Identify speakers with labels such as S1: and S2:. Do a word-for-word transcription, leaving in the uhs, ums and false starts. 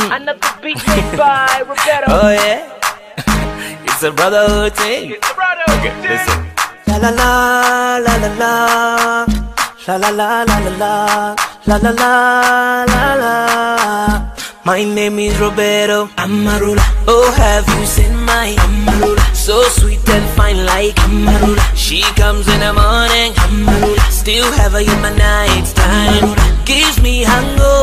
S1: Another beat made by Roberto.
S2: Oh yeah, it's a brotherhood thing.
S1: It's a brotherhood
S2: Okay,
S1: thing.
S2: listen.
S3: La la la la la la la la la la la la la la la la. My name is Roberto Amarula. Oh, have you seen my Amarula? So sweet and fine like Amarula. She comes in the morning, Amarula. Still have her in my night time. Gives me hangover.